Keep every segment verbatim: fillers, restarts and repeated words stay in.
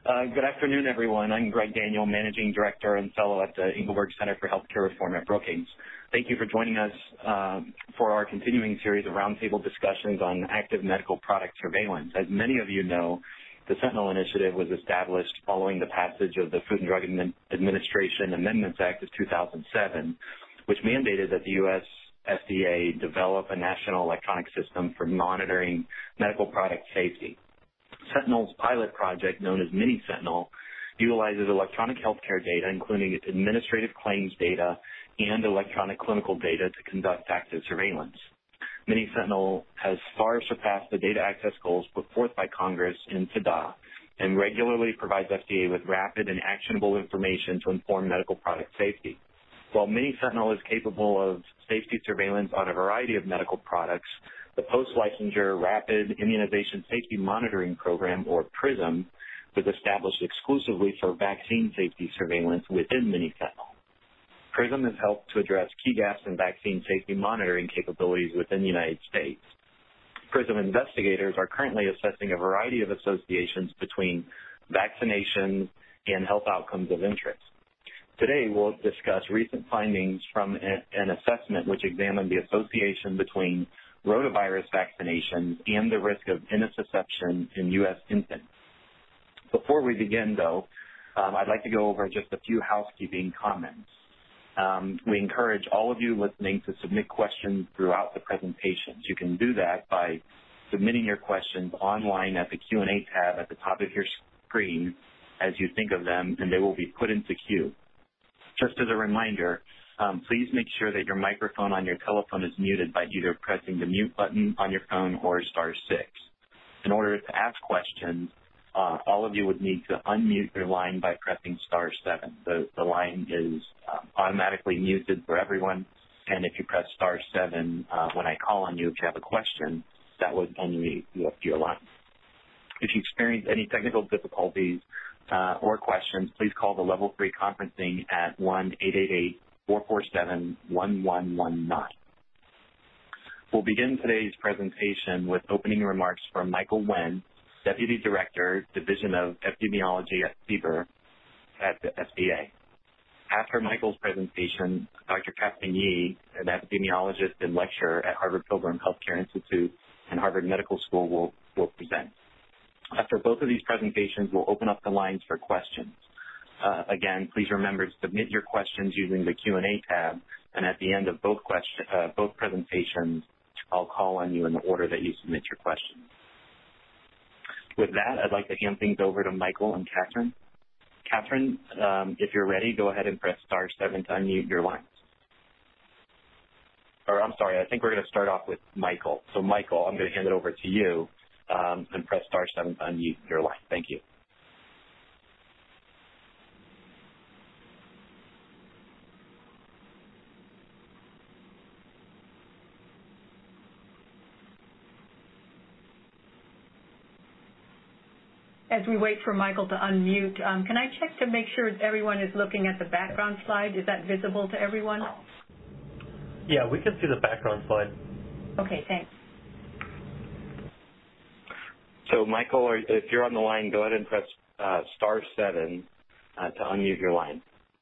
Uh, good afternoon, everyone. I'm Greg Daniel, Managing Director and Fellow at the Engelberg Center for Healthcare Reform at Brookings. Thank you for joining us um, for our continuing series of roundtable discussions on active medical product surveillance. As many of you know, the Sentinel Initiative was established following the passage of the Food and Drug Administration Amendments Act of two thousand seven, which mandated that the U S F D A develop a national electronic system for monitoring medical product safety. Sentinel's pilot project, known as Mini-Sentinel, utilizes electronic healthcare data, including administrative claims data and electronic clinical data, to conduct active surveillance. Mini-Sentinel has far surpassed the data access goals put forth by Congress in F D A and regularly provides F D A with rapid and actionable information to inform medical product safety. While Mini-Sentinel is capable of safety surveillance on a variety of medical products, the Post-Licensure Rapid Immunization Safety Monitoring Program, or PRISM, was established exclusively for vaccine safety surveillance within Mini-Sentinel. PRISM has helped to address key gaps in vaccine safety monitoring capabilities within the United States. PRISM investigators are currently assessing a variety of associations between vaccinations and health outcomes of interest. Today, we'll discuss recent findings from an assessment which examined the association between rotavirus vaccinations and the risk of intussusception in U S infants. Before we begin, though, um, I'd like to go over just a few housekeeping comments. Um, we encourage all of you listening to submit questions throughout the presentations. You can do that by submitting your questions online at the Q and A tab at the top of your screen as you think of them, and they will be put into queue. Just as a reminder, um, please make sure that your microphone on your telephone is muted by either pressing the mute button on your phone or star six. In order to ask questions, uh, all of you would need to unmute your line by pressing star seven. The, the line is um, automatically muted for everyone, and if you press star seven uh, when I call on you, if you have a question, that would unmute your line. If you experience any technical difficulties uh, or questions, please call the Level three conferencing at one eight eight eight, four four seven, one one one nine. We'll begin today's presentation with opening remarks from Michael Wen, Deputy Director, Division of Epidemiology at C B E R at the F D A. After Michael's presentation, Doctor Catherine Yi, an epidemiologist and lecturer at Harvard Pilgrim Healthcare Institute and Harvard Medical School, will, will present. After both of these presentations, we'll open up the lines for questions. Uh, again, please remember to submit your questions using the Q and A tab, and at the end of both, question, uh, both presentations, I'll call on you in the order that you submit your questions. With that, I'd like to hand things over to Michael and Catherine. Catherine, um, if you're ready, go ahead and press star seven to unmute your lines. Or I'm sorry, I think we're going to start off with Michael. So Michael, I'm going to hand it over to you um, and press star seven to unmute your line. Thank you. As we wait for Michael to unmute, um, can I check to make sure everyone is looking at the background slide? Is that visible to everyone? Yeah, we can see the background slide. Okay, thanks. So, Michael, if you're on the line, go ahead and press uh, star seven uh, to unmute your line.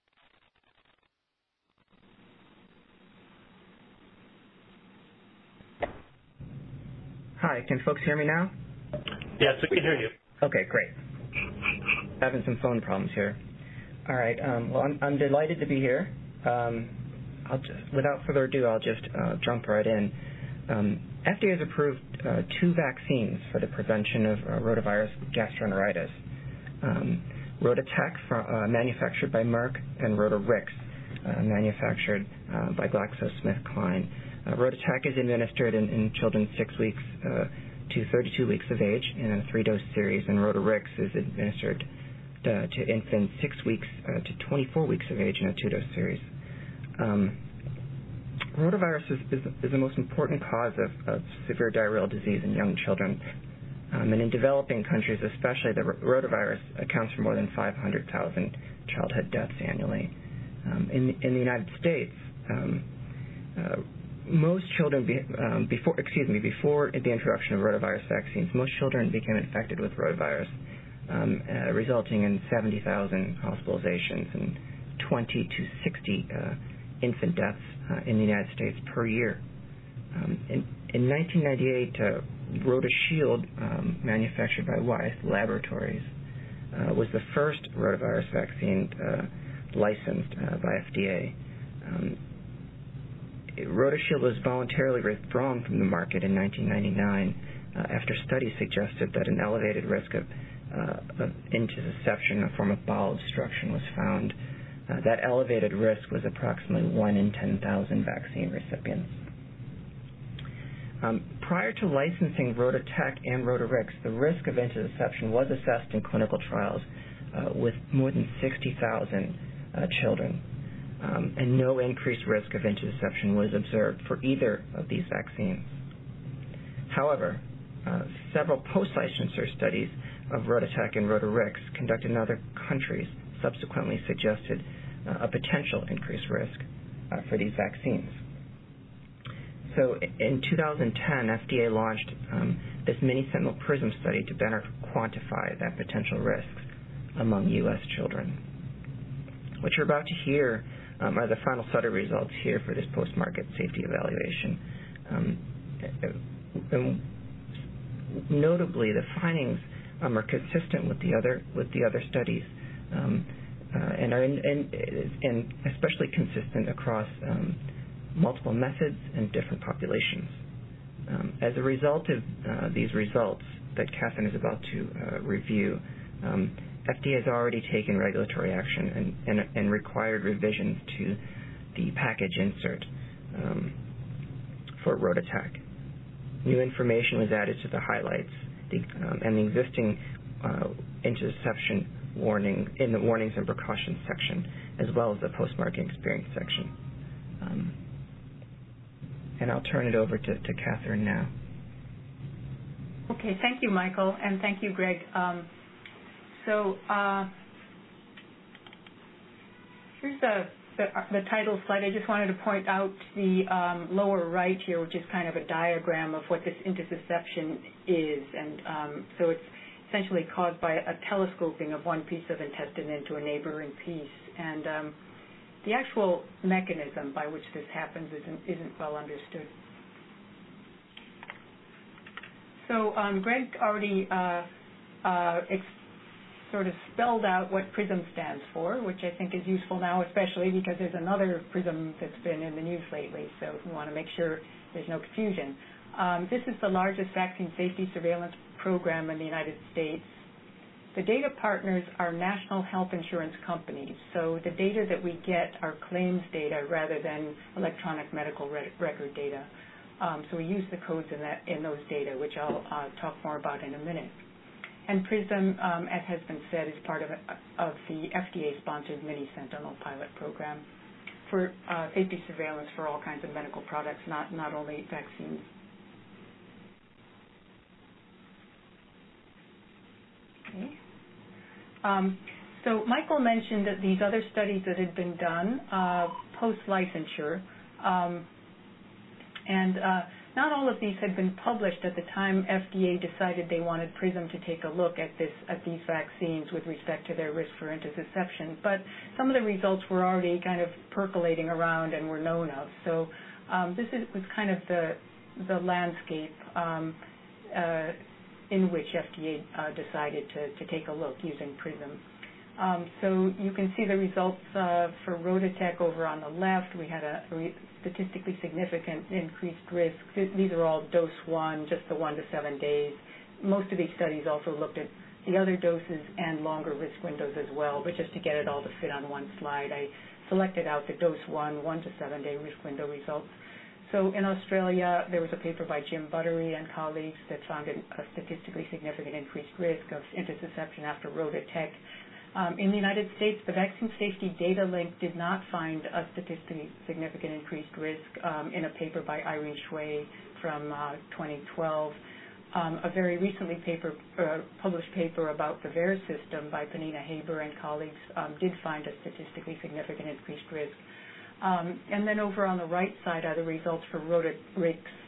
Hi, can folks hear me now? Yes, we can hear you. Okay, great. Having some phone problems here. All right. Um, well, I'm, I'm delighted to be here. Um, I'll just, without further ado, I'll just uh, jump right in. Um, F D A has approved uh, two vaccines for the prevention of uh, rotavirus gastroenteritis. Um, RotaTeq, uh, manufactured by Merck, and RotaRix, uh, manufactured uh, by GlaxoSmithKline. Uh, RotaTeq is administered in, in children six weeks uh, to thirty-two weeks of age in a three-dose series, and RotaRix is administered uh, to infants six weeks uh, to twenty-four weeks of age in a two-dose series. Um, rotavirus is, is, is the most important cause of, of severe diarrheal disease in young children. Um, and in developing countries especially, the rotavirus accounts for more than five hundred thousand childhood deaths annually. Um, in, in the United States, um, uh, most children, be, um, before, excuse me, before the introduction of rotavirus vaccines, most children became infected with rotavirus um, uh, resulting in seventy thousand hospitalizations and twenty to sixty uh, infant deaths uh, in the United States per year. Um, in, in nineteen ninety-eight, uh, RotaShield, um, manufactured by Wyeth Laboratories, uh, was the first rotavirus vaccine uh, licensed uh, by F D A. Um, RotaShield was voluntarily withdrawn from the market in nineteen ninety-nine uh, after studies suggested that an elevated risk of, uh, of intussusception, a form of bowel obstruction, was found. Uh, that elevated risk was approximately one in ten thousand vaccine recipients. Um, prior to licensing RotaTeq and RotaRix, the risk of intussusception was assessed in clinical trials uh, with more than sixty thousand uh, children, um, and no increased risk of intussusception was observed for either of these vaccines. However, uh, several post-licensure studies of RotaTeq and RotaRix conducted in other countries subsequently suggested uh, a potential increased risk uh, for these vaccines. So in two thousand ten, F D A launched um, this mini-sentinel PRISM study to better quantify that potential risks among U S children. What you're about to hear um, are the final study results here for this post-market safety evaluation. Um, and notably, the findings um, are consistent with the other with the other studies. Um, uh, and are in, in, in especially consistent across um, multiple methods and different populations. Um, as a result of uh, these results that Catherine is about to uh, review, um, F D A has already taken regulatory action and, and, and required revisions to the package insert um, for RotaTeq. New information was added to the highlights the, um, and the existing uh, intussusception warning in the warnings and precautions section, as well as the post-marketing experience section. Um, and I'll turn it over to, to Catherine now. Okay, thank you, Michael, and thank you, Greg. Um, so uh, here's the, the, the title slide. I just wanted to point out the um, lower right here, which is kind of a diagram of what this intussusception is. And um, so it's essentially caused by a telescoping of one piece of intestine into a neighboring piece. And um, the actual mechanism by which this happens isn't, isn't well understood. So um, Greg already uh, uh, ex sort of spelled out what PRISM stands for, which I think is useful now, especially because there's another PRISM that's been in the news lately, so we want to make sure there's no confusion. Um, this is the largest vaccine safety surveillance program in the United States. The data partners are national health insurance companies, so the data that we get are claims data rather than electronic medical re record data. Um, so we use the codes in, that, in those data, which I'll uh, talk more about in a minute. And PRISM, um, as has been said, is part of, of the F D A-sponsored mini-sentinel pilot program for uh, safety surveillance for all kinds of medical products, not, not only vaccines. Okay. Um, so Michael mentioned that these other studies that had been done uh, post-licensure, um, and uh, not all of these had been published at the time F D A decided they wanted PRISM to take a look at this at these vaccines with respect to their risk for intussusception. But some of the results were already kind of percolating around and were known of. So um, this is, was kind of the the landscape um, uh, in which F D A uh, decided to, to take a look using PRISM. Um, so you can see the results uh, for RotaTeq over on the left. We had a re statistically significant increased risk. Th these are all dose one, just the one to seven days. Most of these studies also looked at the other doses and longer risk windows as well, but just to get it all to fit on one slide, I selected out the dose one, one to seven day risk window results. So in Australia, there was a paper by Jim Buttery and colleagues that found a statistically significant increased risk of intussusception after RotaTeq. Um, in the United States, the Vaccine Safety Data Link did not find a statistically significant increased risk um, in a paper by Irene Shui from uh, twenty twelve. Um, a very recently paper, uh, published paper about the V A E R system by Panina Haber and colleagues um, did find a statistically significant increased risk. Um, and then over on the right side are the results for RotaRix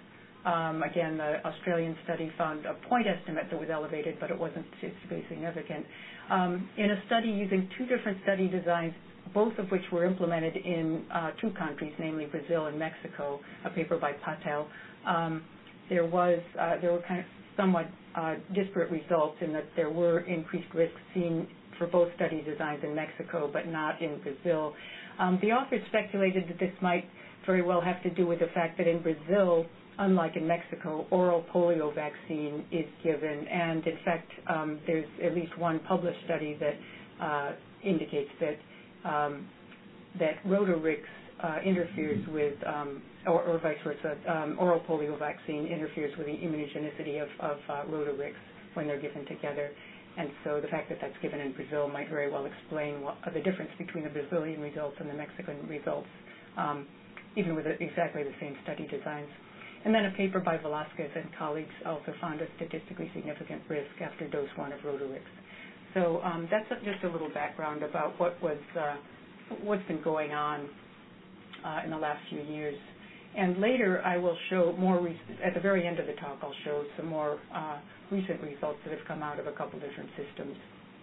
Um, again, the Australian study found a point estimate that was elevated, but it wasn't statistically significant. Um, in a study using two different study designs, both of which were implemented in uh, two countries, namely Brazil and Mexico, a paper by Patel, um, there was uh, there were kind of somewhat uh, disparate results in that there were increased risks seen for both study designs in Mexico, but not in Brazil. Um, the authors speculated that this might very well have to do with the fact that in Brazil, unlike in Mexico, oral polio vaccine is given, and in fact, um, there's at least one published study that uh, indicates that um, that Rotarix uh, interferes with, um, or, or vice versa, um, oral polio vaccine interferes with the immunogenicity of, of uh, Rotarix when they're given together. And so the fact that that's given in Brazil might very well explain what, uh, the difference between the Brazilian results and the Mexican results, um, even with exactly the same study designs. And then a paper by Velasquez and colleagues also found a statistically significant risk after dose one of Rotarix. So um, that's just a little background about what was, uh, what's been going on uh, in the last few years. And later I will show more, re- at the very end of the talk, I'll show some more uh, recent results that have come out of a couple different systems.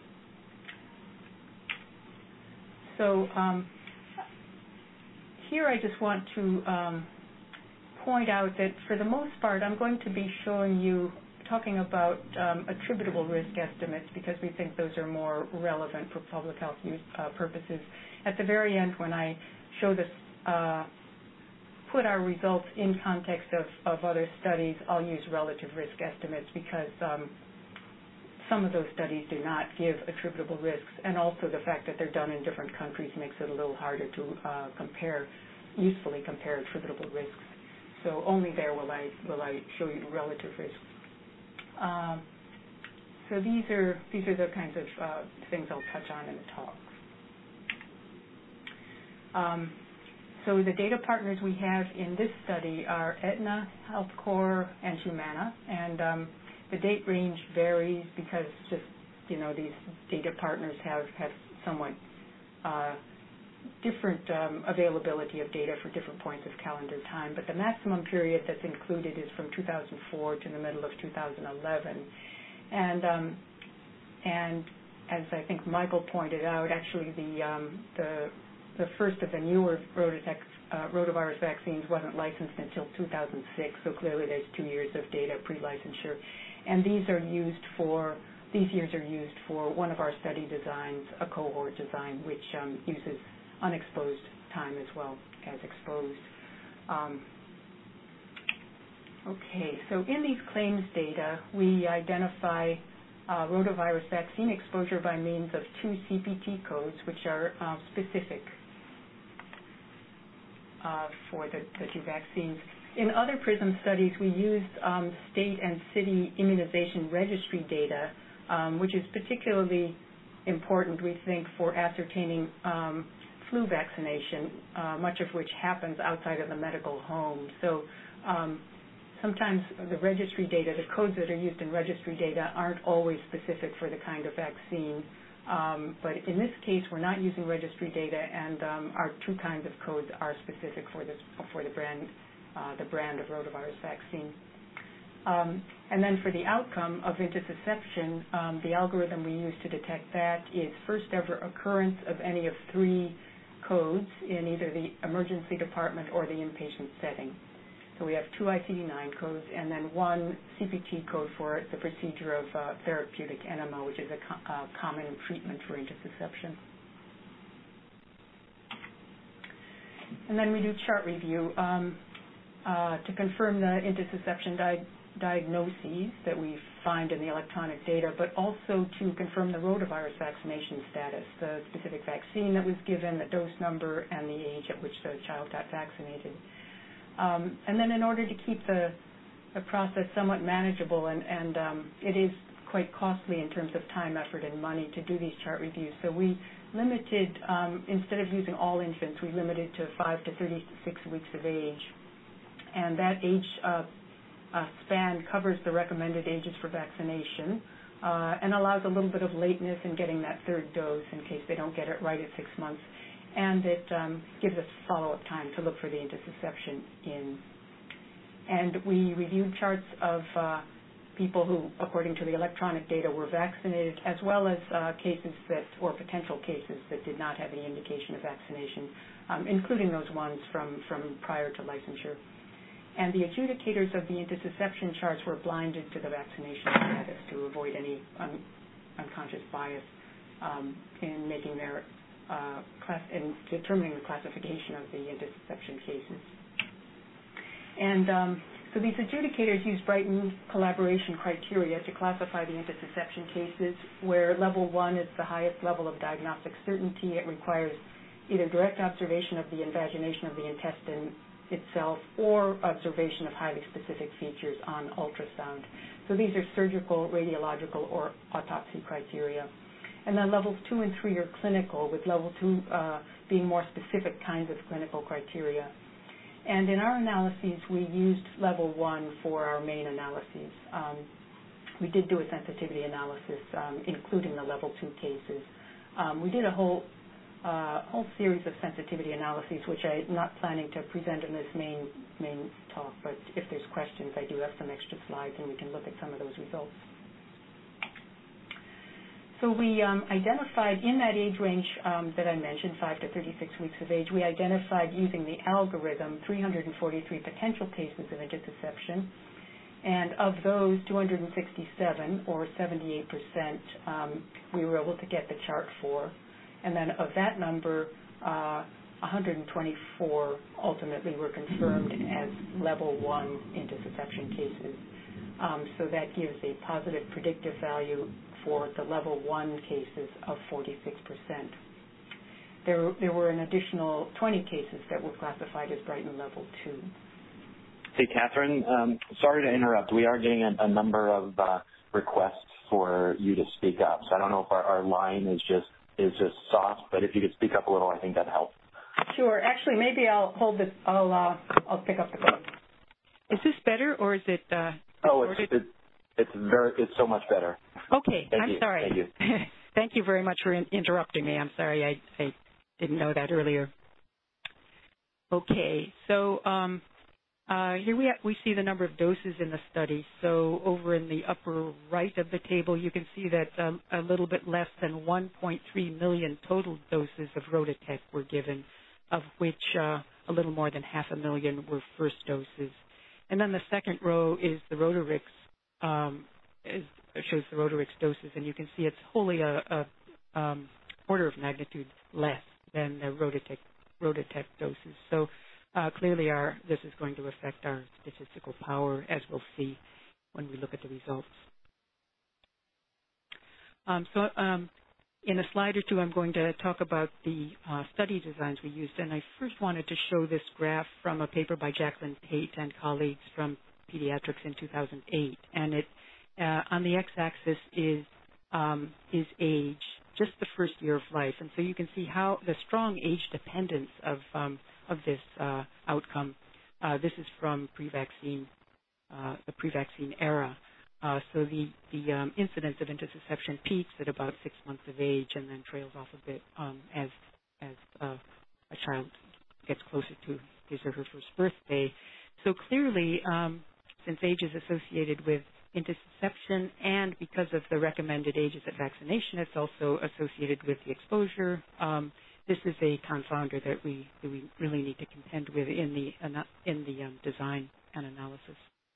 So um, here I just want to um, point out that for the most part I'm going to be showing you, talking about um, attributable risk estimates because we think those are more relevant for public health use uh, purposes. At the very end when I show this, uh, put our results in context of, of other studies, I'll use relative risk estimates because um, some of those studies do not give attributable risks, and also the fact that they're done in different countries makes it a little harder to uh, compare, usefully compare attributable risks. So only there will I will I show you relative risks. Um, so these are these are the kinds of uh, things I'll touch on in the talk. Um, So the data partners we have in this study are Aetna, HealthCore, and Humana, and um, the date range varies because just, you know, these data partners have, have somewhat uh, different um, availability of data for different points of calendar time, but the maximum period that's included is from two thousand four to the middle of two thousand eleven. And, um, and as I think Michael pointed out, actually the, um, the The first of the newer Rototec, uh, rotavirus vaccines wasn't licensed until two thousand six, so clearly there's two years of data pre-licensure. And these are used for, these years are used for one of our study designs, a cohort design, which um, uses unexposed time as well as exposed. Um, okay, so in these claims data, we identify uh, rotavirus vaccine exposure by means of two C P T codes, which are uh, specific Uh, for the, the two vaccines. In other PRISM studies, we used um, state and city immunization registry data, um, which is particularly important, we think, for ascertaining um, flu vaccination, uh, much of which happens outside of the medical home. So um, sometimes the registry data, the codes that are used in registry data aren't always specific for the kind of vaccine. Um, but in this case, we're not using registry data, and um, our two kinds of codes are specific for this for the brand uh, the brand of rotavirus vaccine. Um, and then for the outcome of intussusception, um, the algorithm we use to detect that is first ever occurrence of any of three codes in either the emergency department or the inpatient setting. So we have two I C D nine codes and then one C P T code for the procedure of uh, therapeutic enema, which is a co uh, common treatment for intussusception. And then we do chart review um, uh, to confirm the intussusception di diagnoses that we find in the electronic data, but also to confirm the rotavirus vaccination status, the specific vaccine that was given, the dose number, and the age at which the child got vaccinated. Um, and then in order to keep the, the process somewhat manageable, and, and um, it is quite costly in terms of time, effort, and money to do these chart reviews, so we limited, um, instead of using all infants, we limited to five to thirty-six weeks of age. And that age uh, uh, span covers the recommended ages for vaccination uh, and allows a little bit of lateness in getting that third dose in case they don't get it right at six months. And it um, gives us follow-up time to look for the intussusception in And we reviewed charts of uh, people who, according to the electronic data, were vaccinated, as well as uh, cases that, or potential cases that did not have any indication of vaccination, um, including those ones from, from prior to licensure. And the adjudicators of the intussusception charts were blinded to the vaccination status to avoid any un unconscious bias um, in making their uh, class, in determining the classification of the intussusception cases. And um, so these adjudicators use Brighton collaboration criteria to classify the intussusception cases, where level one is the highest level of diagnostic certainty. It requires either direct observation of the invagination of the intestine itself or observation of highly specific features on ultrasound. So these are surgical, radiological, or autopsy criteria. And then levels two and three are clinical, with level two uh, being more specific kinds of clinical criteria. And in our analyses, we used level one for our main analyses. Um, we did do a sensitivity analysis, um, including the level two cases. Um, we did a whole, uh, whole series of sensitivity analyses, which I'm not planning to present in this main, main talk, but if there's questions, I do have some extra slides, and we can look at some of those results. So we um, identified in that age range um, that I mentioned, five to thirty-six weeks of age, we identified using the algorithm three hundred forty-three potential cases of intussusception. And of those, two hundred sixty-seven, or seventy-eight percent, um, we were able to get the chart for. And then of that number, uh, one hundred twenty-four ultimately were confirmed as level one intussusception cases. Um, so that gives a positive predictive value for the level one cases of forty-six percent. There, there were an additional twenty cases that were classified as Brighton level two. Hey, Catherine, um, sorry to interrupt. We are getting a, a number of uh, requests for you to speak up. So I don't know if our, our line is just is just soft, but if you could speak up a little, I think that'd help. Sure. Actually, maybe I'll hold this. I'll uh, I'll pick up the phone. Is this better, or is it? Uh, oh, it's it, it's very it's so much better. Okay, Thank I'm you. sorry. Thank you. Thank you very much for in interrupting me. I'm sorry, I, I didn't know that earlier. Okay, so um, uh, here we, we see the number of doses in the study. So over in the upper right of the table, you can see that um, a little bit less than one point three million total doses of Rototec were given, of which uh, a little more than half a million were first doses. And then the second row is the Rotarix, um, is, shows the Rotarix doses, and you can see it's wholly a, a um, order of magnitude less than the Rototec, Rototec doses. So uh, clearly our, this is going to affect our statistical power, as we'll see when we look at the results. Um, so um, in a slide or two, I'm going to talk about the uh, study designs we used. And I first wanted to show this graph from a paper by Jacqueline Tate and colleagues from Pediatrics in two thousand eight. And it, uh, on the x-axis is, um, is age, just the first year of life. And so you can see how the strong age dependence of, um, of this uh, outcome. Uh, this is from pre-vaccine, uh, the pre-vaccine era. Uh, so the, the um, incidence of intussusception peaks at about six months of age and then trails off a bit um, as, as uh, a child gets closer to his or her first birthday. So clearly, um, since age is associated with intussusception and because of the recommended ages at vaccination, it's also associated with the exposure. Um, this is a confounder that we, that we really need to contend with in the, in the um, design and analysis.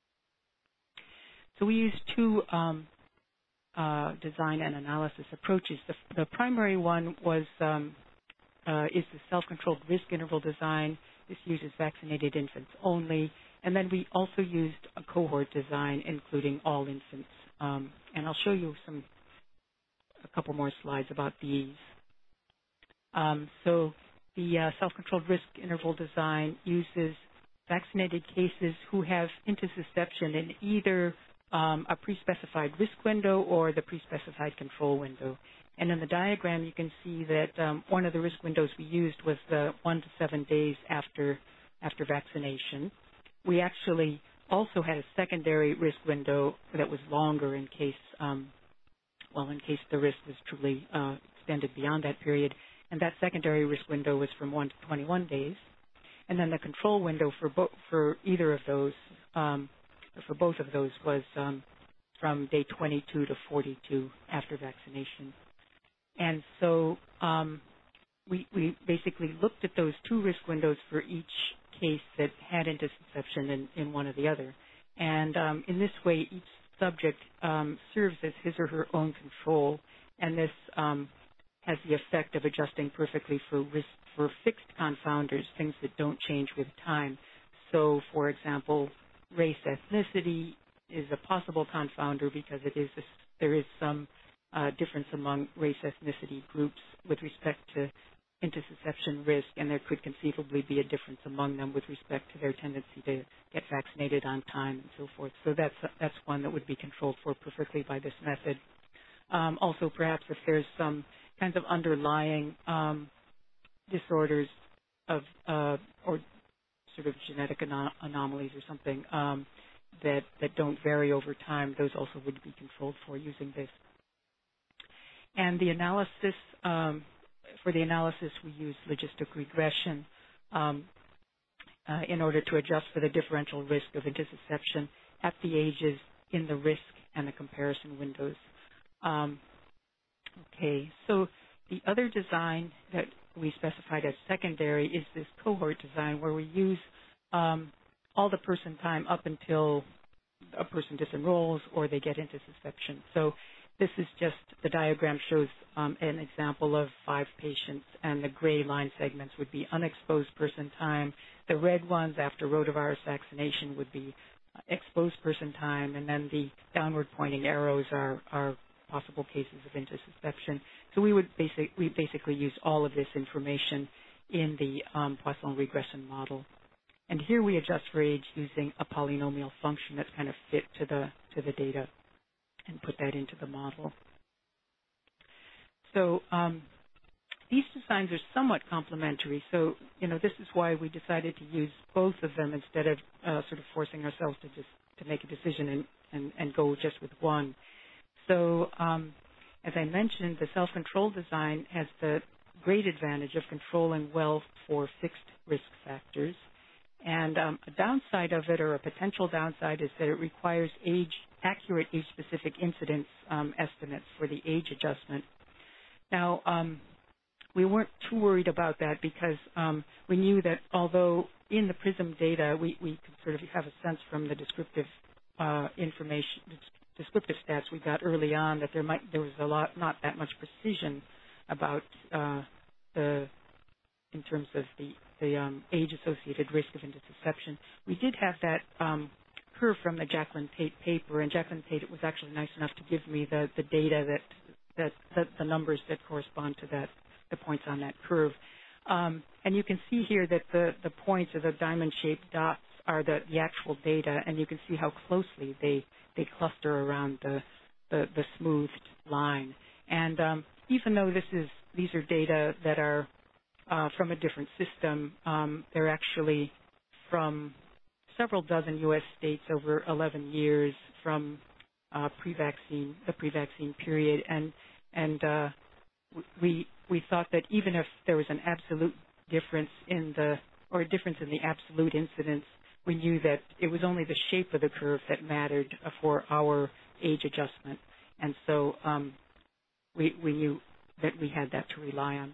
So we used two um, uh, design and analysis approaches. The, the primary one was um, uh, is the self-controlled risk interval design. This uses vaccinated infants only. And then we also used a cohort design, including all infants. Um, and I'll show you some a couple more slides about these. Um, so the uh, self-controlled risk interval design uses vaccinated cases who have intussusception in either Um, a pre-specified risk window or the pre-specified control window. And in the diagram, you can see that um, one of the risk windows we used was the one to seven days after, after vaccination. We actually also had a secondary risk window that was longer in case, um, well, in case the risk was truly uh, extended beyond that period. And that secondary risk window was from one to twenty-one days. And then the control window for, bo for either of those um, for both of those was um, from day twenty-two to forty-two after vaccination. And so um, we, we basically looked at those two risk windows for each case that had intussusception in, in one or the other. And um, in this way, each subject um, serves as his or her own control, and this um, has the effect of adjusting perfectly for risk, for fixed confounders, things that don't change with time. So, for example, race ethnicity is a possible confounder because it is a, there is some uh, difference among race ethnicity groups with respect to intussusception risk, and there could conceivably be a difference among them with respect to their tendency to get vaccinated on time and so forth. So that's that's one that would be controlled for perfectly by this method. Um, also, perhaps if there's some kinds of underlying um, disorders of uh, or sort of genetic anom- anomalies or something um, that that don't vary over time, those also would be controlled for using this. And the analysis, um, for the analysis, we use logistic regression um, uh, in order to adjust for the differential risk of intussusception at the ages in the risk and the comparison windows. Um, okay, so the other design that we specified as secondary is this cohort design where we use um, all the person time up until a person disenrolls or they get intussusception. So this is just, the diagram shows um, an example of five patients, and the gray line segments would be unexposed person time. The red ones after rotavirus vaccination would be exposed person time, and then the downward pointing arrows are, are possible cases of intussusception. So we would basic, we basically use all of this information in the um, Poisson regression model. And here we adjust for age using a polynomial function that's kind of fit to the to the data, and put that into the model. So um, these designs are somewhat complementary. So, you know, this is why we decided to use both of them instead of uh, sort of forcing ourselves to just to make a decision and, and, and go just with one. So um, as I mentioned, the self-control design has the great advantage of controlling well for fixed risk factors. And um, a downside of it, or a potential downside, is that it requires age, accurate age-specific incidence um, estimates for the age adjustment. Now, um, we weren't too worried about that because um, we knew that although in the PRISM data we, we could sort of have a sense from the descriptive uh, information, descriptive stats we got early on that there might there was a lot, not that much precision about uh, the in terms of the the um, age-associated risk of intussusception. We did have that um, curve from the Jacqueline Tate paper, and Jacqueline Tate was actually nice enough to give me the, the data that, that, that the numbers that correspond to that, the points on that curve. Um, and you can see here that the, the points or the diamond-shaped dots are the, the actual data, and you can see how closely they, they cluster around the, the, the smoothed line. And um, even though this is, these are data that are Uh, from a different system. Um, they're actually from several dozen U S states over eleven years from uh, pre-vaccine, the pre-vaccine period, and and uh, we we thought that even if there was an absolute difference in the or a difference in the absolute incidence, we knew that it was only the shape of the curve that mattered for our age adjustment, and so um, we we knew that we had that to rely on.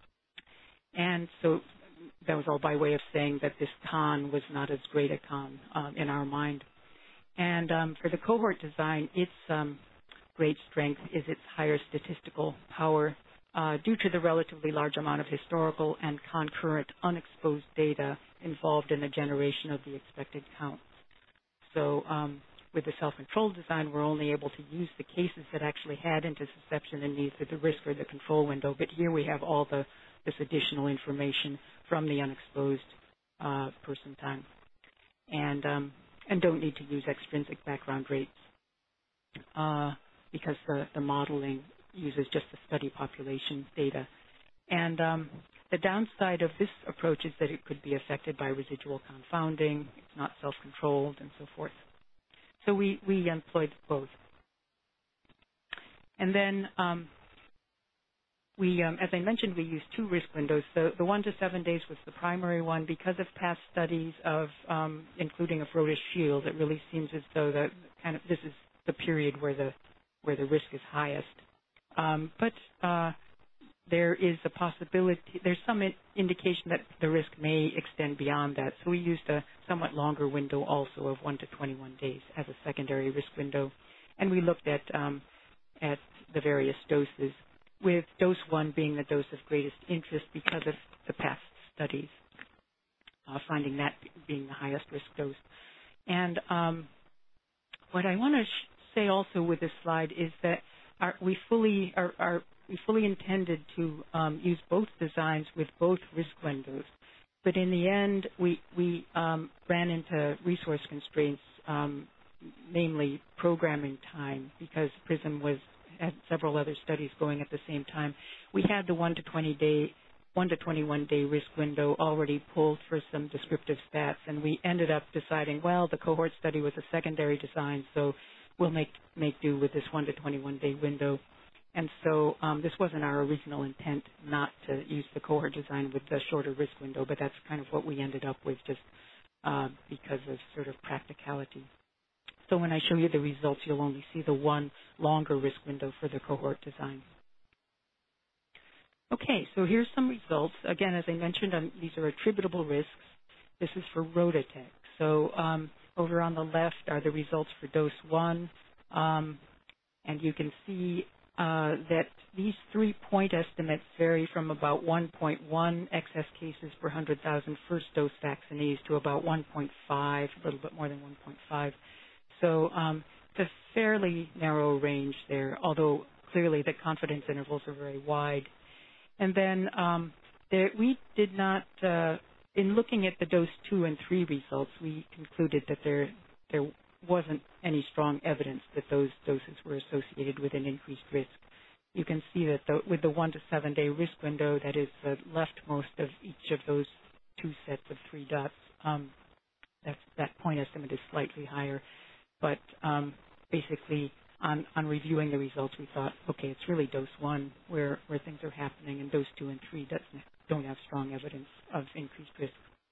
And so that was all by way of saying that this con was not as great a con um, in our mind. And um, for the cohort design, its um, great strength is its higher statistical power uh, due to the relatively large amount of historical and concurrent unexposed data involved in the generation of the expected counts. So um, with the self-control design, we're only able to use the cases that actually had intussusception in either the risk or the control window. But here we have all the this additional information from the unexposed uh, person time, and um, and don't need to use extrinsic background rates uh, because the, the modeling uses just the study population data. And um, the downside of this approach is that it could be affected by residual confounding. It's not self-controlled, and so forth. So we we employed both, and then. Um, we, um, as I mentioned, we used two risk windows. The, the one to seven days was the primary one because of past studies of um, including of Rhoda Shield. It really seems as though that kind of this is the period where the where the risk is highest. Um, but uh, there is a possibility, there's some indication that the risk may extend beyond that. So we used a somewhat longer window also of one to twenty-one days as a secondary risk window. And we looked at, um, at the various doses, with dose one being the dose of greatest interest because of the past studies, uh, finding that being the highest risk dose. And um, what I want to sh- say also with this slide is that our, we fully are, are we fully intended to um, use both designs with both risk windows, but in the end, we we um, ran into resource constraints, um, namely programming time, because PRISM was had several other studies going at the same time. We had the one to twenty day, one to twenty-one day risk window already pulled for some descriptive stats, and we ended up deciding, well, the cohort study was a secondary design, so we'll make make do with this one to twenty-one day window. And so um, this wasn't our original intent, not to use the cohort design with the shorter risk window, but that's kind of what we ended up with, just uh, because of sort of practicality. So when I show you the results, you'll only see the one longer risk window for the cohort design. Okay, so here's some results. Again, as I mentioned, um, these are attributable risks. This is for RhodaTech. So um, over on the left are the results for dose one, um, and you can see uh, that these three point estimates vary from about one point one excess cases per one hundred thousand first dose vaccinees to about one point five, a little bit more than one point five. So um, it's a fairly narrow range there, although clearly the confidence intervals are very wide. And then um, there, we did not, uh, in looking at the dose two and three results, we concluded that there there wasn't any strong evidence that those doses were associated with an increased risk. You can see that the, with the one to seven day risk window, that is the leftmost of each of those two sets of three dots, um, that's, that point estimate is slightly higher. But um, basically, on, on reviewing the results, we thought, okay, it's really dose one where, where things are happening, and dose two and three doesn't, don't have strong evidence of increased risk.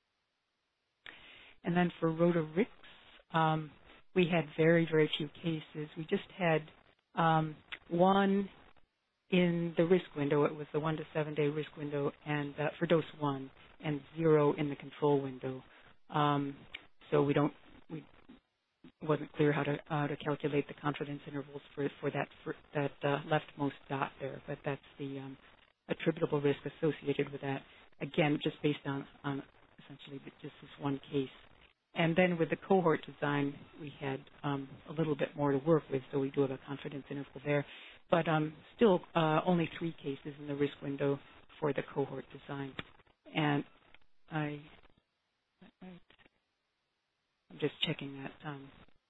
And then for Rhoda-Rix, um, we had very, very few cases. We just had um, one in the risk window. It was the one to seven day risk window, and uh, for dose one, and zero in the control window. Um, so we don't. We it wasn't clear how to uh, to calculate the confidence intervals for for that for that uh, leftmost dot there, but that's the um, attributable risk associated with that. Again, just based on on essentially just this one case. And then with the cohort design, we had um, a little bit more to work with, so we do have a confidence interval there. But um, still, uh, only three cases in the risk window for the cohort design. And I, I'm just checking that. Um,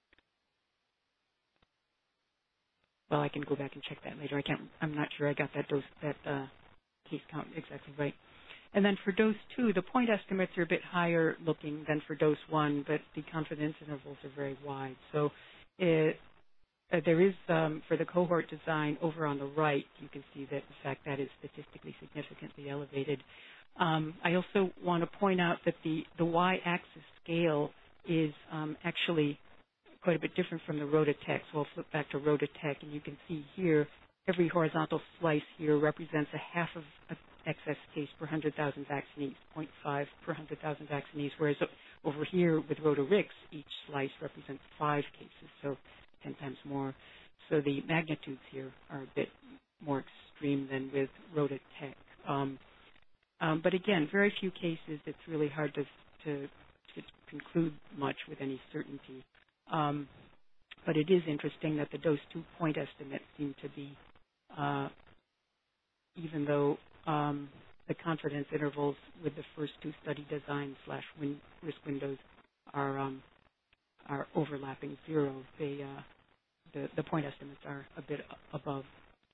well, I can go back and check that later. I can't. I'm not sure I got that dose, that uh, case count exactly right. And then for dose two, the point estimates are a bit higher looking than for dose one, but the confidence intervals are very wide. So it, uh, there is, um, for the cohort design over on the right, you can see that, in fact, that is statistically significantly elevated. Um, I also want to point out that the, the y-axis scale is um, actually quite a bit different from the RhodaTech. So I'll flip back to RhodaTech, and you can see here, every horizontal slice here represents a half of a excess case per one hundred thousand vaccinees, zero point five per one hundred thousand vaccinees, whereas over here with Rhoda-Rix, each slice represents five cases, so ten times more. So the magnitudes here are a bit more extreme than with RhodaTech. Um, um, but again, very few cases. It's really hard to, to, to conclude much with any certainty. Um, but it is interesting that the dose two point estimates seem to be, uh, even though Um, the confidence intervals with the first two study designs slash win risk windows are um, are overlapping zero. They uh, the the point estimates are a bit above.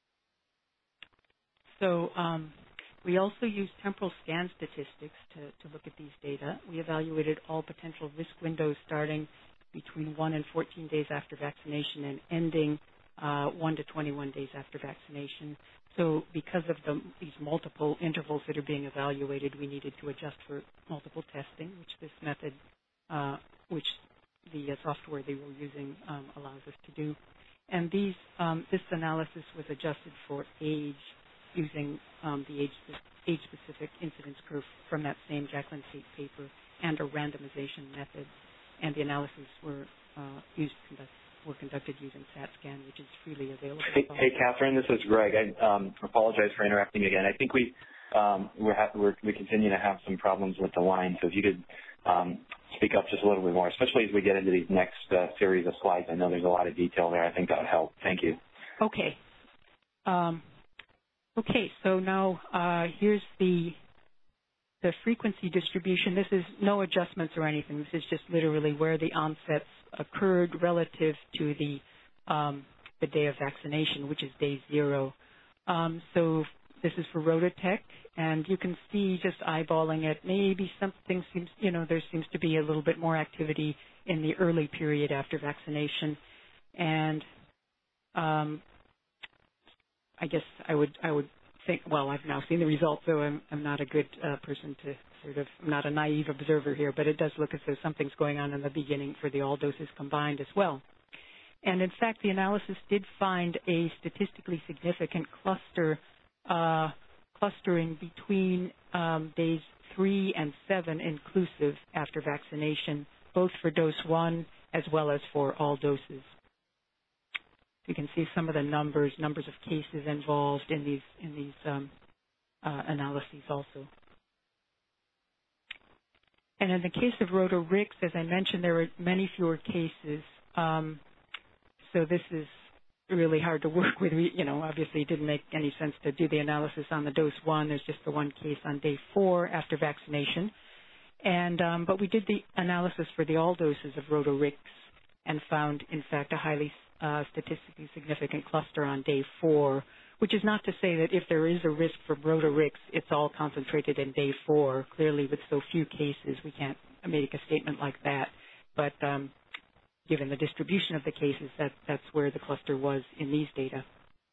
So um, we also use temporal scan statistics to to look at these data. We evaluated all potential risk windows starting between one and fourteen days after vaccination and ending uh, one to twenty-one days after vaccination. So because of the, these multiple intervals that are being evaluated, we needed to adjust for multiple testing, which this method, uh, which the uh, software they were using um, allows us to do. And these, um, this analysis was adjusted for age using um, the age, age-specific incidence curve from that same Jacqueline Tate paper and a randomization method. And the analyses were uh, used conduct, were conducted using StatScan, which is freely available. Hey, hey Catherine, this is Greg. I um, apologize for interrupting again. I think we um, we're ha- we're, we continue to have some problems with the line, so if you could um, speak up just a little bit more, especially as we get into these next uh, series of slides. I know there's a lot of detail there. I think that would help. Thank you. Okay. Um, okay, so now uh, here's the the frequency distribution. This is no adjustments or anything. This is just literally where the onsets occurred relative to the um, the day of vaccination, which is day zero. Um, so this is for Rototech, and you can see just eyeballing it, maybe something seems, you know, there seems to be a little bit more activity in the early period after vaccination. And um, I guess I would I would think, well, I've now seen the results, so I'm, I'm not a good uh, person to sort of, I'm not a naive observer here, but it does look as though something's going on in the beginning for the all doses combined as well. And in fact, the analysis did find a statistically significant cluster, uh, clustering between um, days three and seven inclusive after vaccination, both for dose one as well as for all doses. You can see some of the numbers, numbers of cases involved in these in these um, uh, analyses also. And in the case of Rotarix, as I mentioned, there were many fewer cases. Um, so this is really hard to work with. We, you know, obviously it didn't make any sense to do the analysis on the dose one. There's just the one case on day four after vaccination. And um, but we did the analysis for the all doses of Rotarix and found, in fact, a highly uh, statistically significant cluster on day four, which is not to say that if there is a risk for Rotarix, it's all concentrated in day four. Clearly, with so few cases, we can't make a statement like that. But um, given the distribution of the cases, that, that's where the cluster was in these data.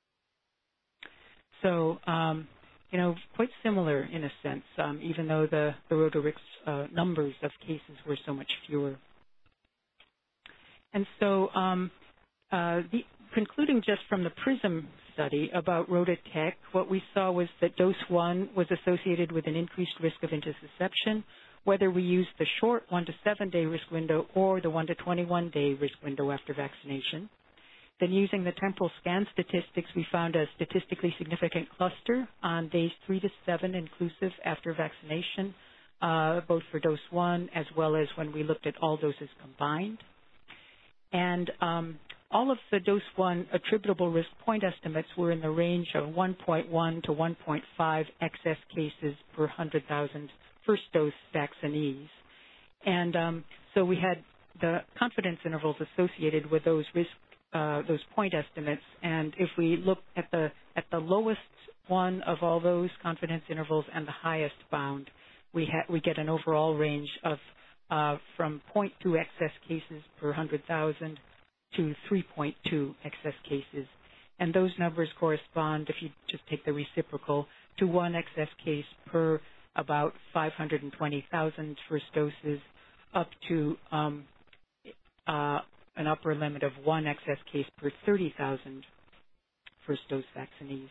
So, um, you know, quite similar in a sense, um, even though the, the Rotarix uh, numbers of cases were so much fewer. And so um, uh, the, concluding just from the PRISM study about Rototech, what we saw was that dose one was associated with an increased risk of intussusception, whether we used the short one to seven day risk window or the one to twenty-one day risk window after vaccination. Then using the temporal scan statistics, we found a statistically significant cluster on days three to seven inclusive after vaccination, uh, both for dose one as well as when we looked at all doses combined. And um, all of the dose one attributable risk point estimates were in the range of one point one to one point five excess cases per one hundred thousand first dose vaccinees. And um, so we had the confidence intervals associated with those risk, uh, those point estimates. And if we look at the at the lowest one of all those confidence intervals and the highest bound, we ha- we get an overall range of Uh, from zero point two excess cases per one hundred thousand to three point two excess cases. And those numbers correspond, if you just take the reciprocal, to one excess case per about five hundred twenty thousand first doses up to um, uh, an upper limit of one excess case per thirty thousand first dose vaccinees.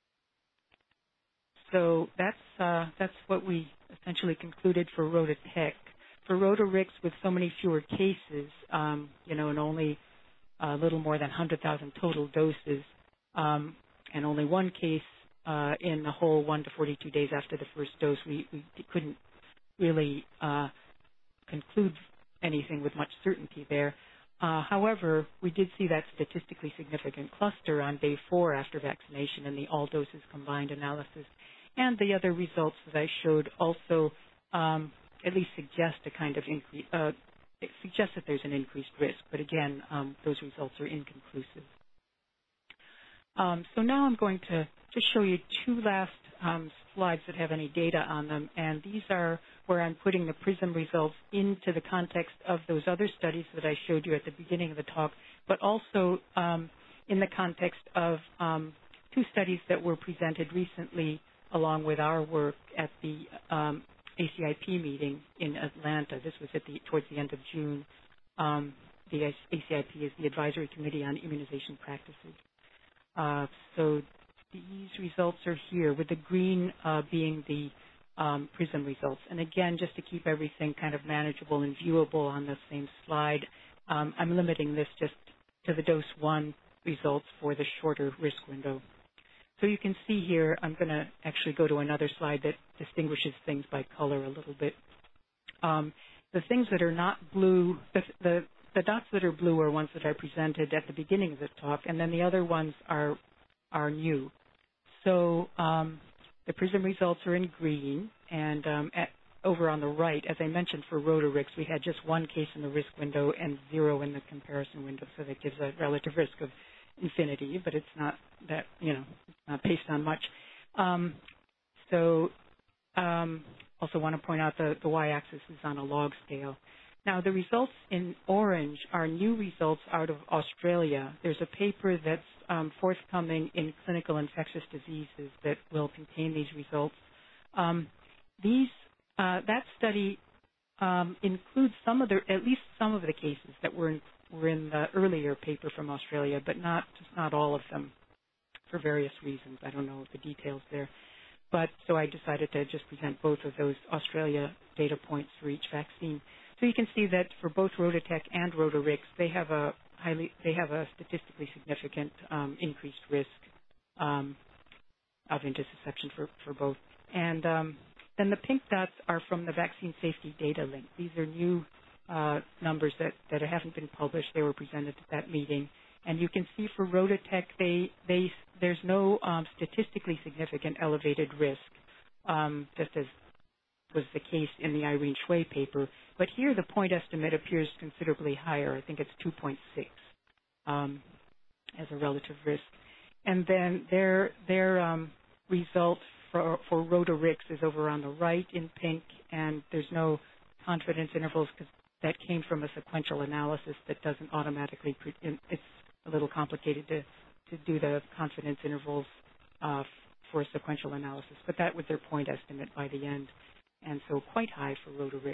So that's, uh, that's what we essentially concluded for Rototech. For Rotarix, with so many fewer cases, um, you know, and only a little more than one hundred thousand total doses, um, and only one case uh, in the whole one to forty-two days after the first dose, we, we couldn't really uh, conclude anything with much certainty there. Uh, however, we did see that statistically significant cluster on day four after vaccination in the all doses combined analysis, and the other results that I showed also um, at least suggest a kind of increase, uh, it suggests that there's an increased risk, but again, um, those results are inconclusive. Um, so now I'm going to just show you two last um, slides that have any data on them, and these are where I'm putting the PRISM results into the context of those other studies that I showed you at the beginning of the talk, but also um, in the context of um, two studies that were presented recently along with our work at the um, A C I P meeting in Atlanta. This was at the, towards the end of June. Um, the A C I P is the Advisory Committee on Immunization Practices. Uh, so these results are here, with the green uh, being the um, PRISM results. And again, just to keep everything kind of manageable and viewable on the same slide, um, I'm limiting this just to the dose one results for the shorter risk window. So you can see here, I'm going to actually go to another slide that distinguishes things by color a little bit. Um, the things that are not blue, the, the, the dots that are blue are ones that I presented at the beginning of the talk, and then the other ones are, are new. So um, the PRISM results are in green, and um, at, over on the right, as I mentioned for Rotarix, we had just one case in the risk window and zero in the comparison window, so that gives a relative risk of infinity, but it's not that, you know, it's not based on much. Um, so um, also want to point out the, the y-axis is on a log scale. Now, the results in orange are new results out of Australia. There's a paper that's um, forthcoming in Clinical Infectious Diseases that will contain these results. Um, these, uh, that study um, includes some of the, at least some of the cases that were in, were in the earlier paper from Australia, but not, just not all of them for various reasons. I don't know the details there. But so I decided to just present both of those Australia data points for each vaccine. So you can see that for both Rotatec and Rotarix, they have a highly, they have a statistically significant um, increased risk um, of intussusception for, for both. And um, then the pink dots are from the Vaccine Safety Data Link. These are new uh, numbers that, that haven't been published. They were presented at that meeting. And you can see for Rotatec, they, they, there's no um, statistically significant elevated risk, um, just as was the case in the Irene Shui paper. But here the point estimate appears considerably higher. I think it's two point six um, as a relative risk. And then their, their um, result for, for Rotarix is over on the right in pink, and there's no confidence intervals because that came from a sequential analysis that doesn't automatically, pre it's a little complicated to, to do the confidence intervals uh, for a sequential analysis, but that was their point estimate by the end, and so quite high for Rotarix.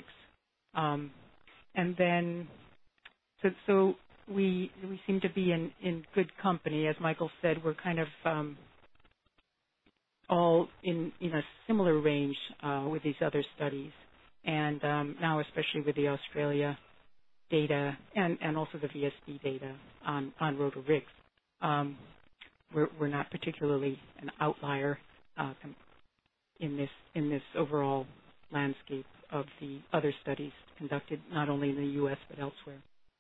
Um, and then, so, so we, we seem to be in, in good company. As Michael said, we're kind of um, all in, in a similar range uh, with these other studies. And um, now, especially with the Australia data and, and also the V S D data on, on Rotarix, um, we're, we're not particularly an outlier uh, in this in this overall landscape of the other studies conducted not only in the U S but elsewhere.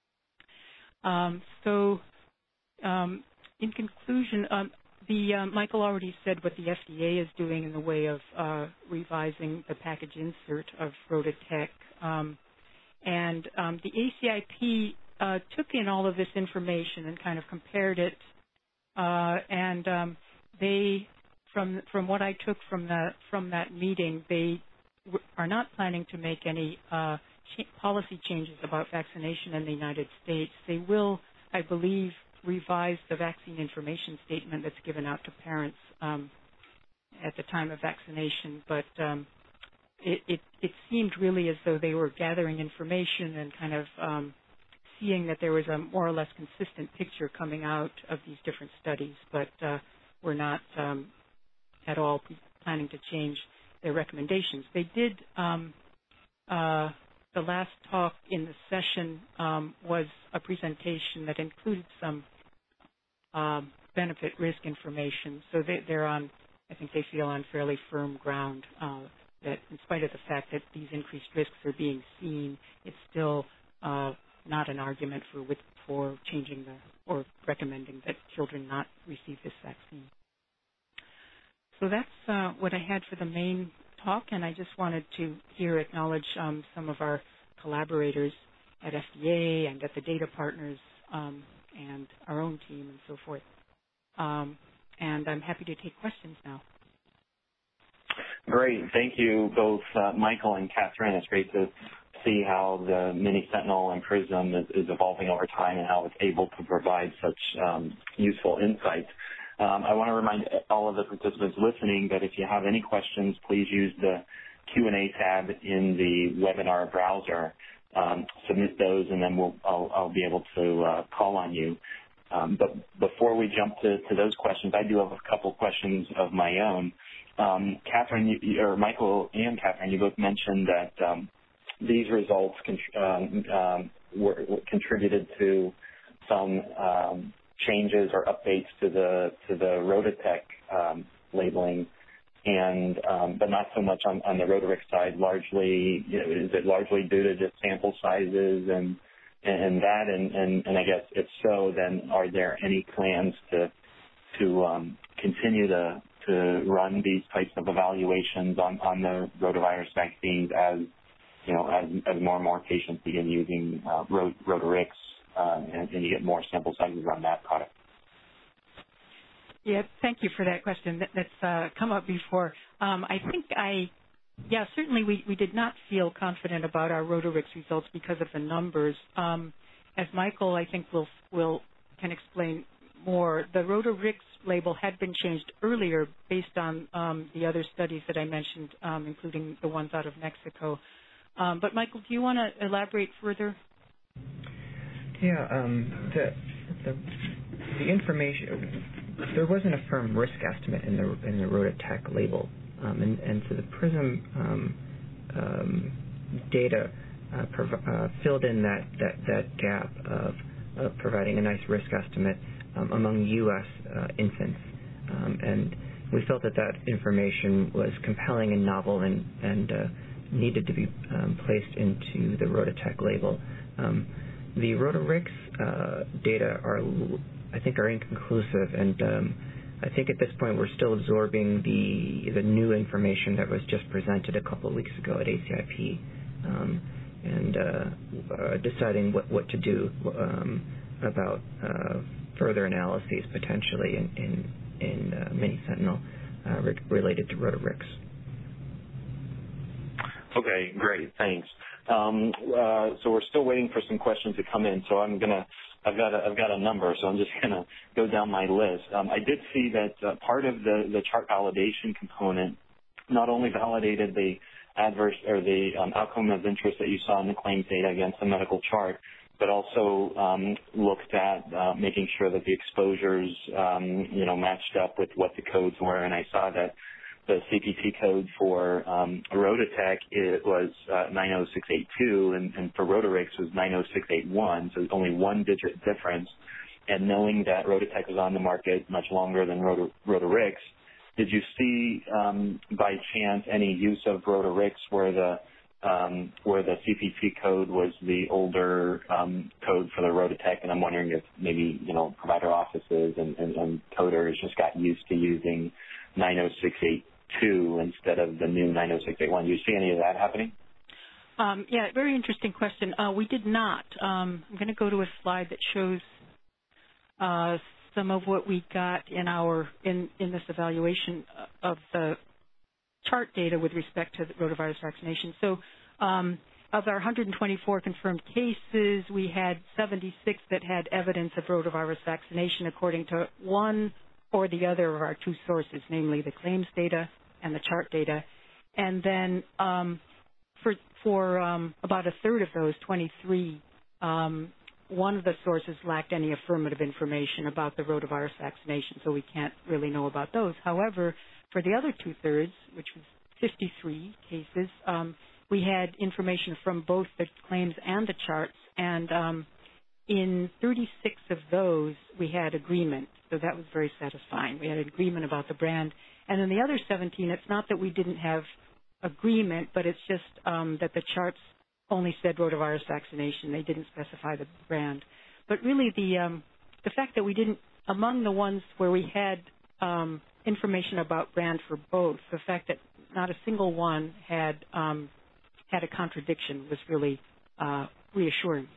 Um, so, um, in conclusion, um, the uh, Michael already said what the F D A is doing in the way of uh, revising the package insert of Rotatec. Um, and um, the A C I P uh, took in all of this information and kind of compared it. Uh, and um, they, from from what I took from the from that meeting, they w are not planning to make any uh, ch policy changes about vaccination in the United States. They will, I believe, revise the vaccine information statement that's given out to parents um, at the time of vaccination, but um, it, it, it seemed really as though they were gathering information and kind of um, seeing that there was a more or less consistent picture coming out of these different studies, but uh, we're not um, at all planning to change their recommendations. They did, um, uh, the last talk in the session um, was a presentation that included some Um, benefit risk information. So they, they're on, I think they feel on fairly firm ground uh, that in spite of the fact that these increased risks are being seen, it's still uh, not an argument for with, for changing the or recommending that children not receive this vaccine. So that's uh, what I had for the main talk, and I just wanted to here acknowledge um, some of our collaborators at F D A and at the data partners um, and our own team and so forth. Um, and I'm happy to take questions now. Great. Thank you, both uh, Michael and Catherine. It's great to see how the Mini Sentinel and PRISM is, is evolving over time and how it's able to provide such um, useful insights. Um, I want to remind all of the participants listening that if you have any questions, please use the Q and A tab in the webinar browser. Um, submit those, and then we'll, I'll, I'll be able to uh, call on you. Um, but before we jump to, to those questions, I do have a couple questions of my own. Um, Catherine, you, or Michael and Catherine, you both mentioned that um, these results um, um, were, were contributed to some um, changes or updates to the to the Rototec um, labeling, and um, but not so much on, on the Rotarix side. Largely, you know, is it largely due to just sample sizes and and that? And, and, and I guess if so, then are there any plans to to um, continue to to run these types of evaluations on, on the rotavirus vaccines as you know as, as more and more patients begin using uh, Rotarix? Uh, and, and you get more sample sizes on that product. Yeah, thank you for that question. That, that's uh, come up before. Um, I think I, yeah, certainly we, we did not feel confident about our Rotarix results because of the numbers. Um, as Michael, I think, will will can explain more, the Rotarix label had been changed earlier based on um, the other studies that I mentioned, um, including the ones out of Mexico. Um, but Michael, do you want to elaborate further? Yeah, um, the, the the information, there wasn't a firm risk estimate in the in the Rototec label, um, and and so the PRISM um, um, data uh, prov uh, filled in that that that gap of, of providing a nice risk estimate um, among U S uh, infants, um, and we felt that that information was compelling and novel and and uh, needed to be um, placed into the Rototec label. Um, The Rotarix uh, data are, I think, are inconclusive, and um, I think at this point we're still absorbing the the new information that was just presented a couple of weeks ago at A C I P, um, and uh, uh, deciding what what to do um, about uh, further analyses potentially in in, in uh, Mini Sentinel uh, re related to Rotarix. Okay, great, thanks. Um, uh, so we're still waiting for some questions to come in. So I'm gonna, I've got, a, I've got a number. So I'm just gonna go down my list. Um, I did see that uh, part of the the chart validation component not only validated the adverse or the um, outcome of interest that you saw in the claims data against the medical chart, but also um, looked at uh, making sure that the exposures, um, you know, matched up with what the codes were. And I saw that the C P T code for um, Rototec, it was uh, nine oh six eight two, and, and for Rotarix was nine oh six eight one, so only one digit difference. And knowing that Rototec was on the market much longer than Rot Rotarix, did you see um, by chance any use of Rotarix where the um, where the C P T code was the older um, code for the Rototec? And I'm wondering if maybe you know provider offices and, and, and coders just got used to using nine oh six eight two instead of the new nine oh six eight one. Do you see any of that happening? Um, yeah, very interesting question. Uh, we did not. Um, I'm going to go to a slide that shows uh, some of what we got in our in, in this evaluation of the chart data with respect to the rotavirus vaccination. So um, of our one hundred twenty-four confirmed cases, we had seventy-six that had evidence of rotavirus vaccination according to one or the other of our two sources, namely the claims data and the chart data. And then um, for, for um, about a third of those, twenty-three, um, one of the sources lacked any affirmative information about the rotavirus vaccination, so we can't really know about those. However, for the other two-thirds, which was fifty-three cases, um, we had information from both the claims and the charts, and um, in thirty-six of those, we had agreement. So that was very satisfying. We had agreement about the brand. And then the other seventeen, it's not that we didn't have agreement, but it's just um, that the charts only said rotavirus vaccination. They didn't specify the brand. But really the, um, the fact that we didn't, among the ones where we had um, information about brand for both, the fact that not a single one had, um, had a contradiction was really uh, reassuring.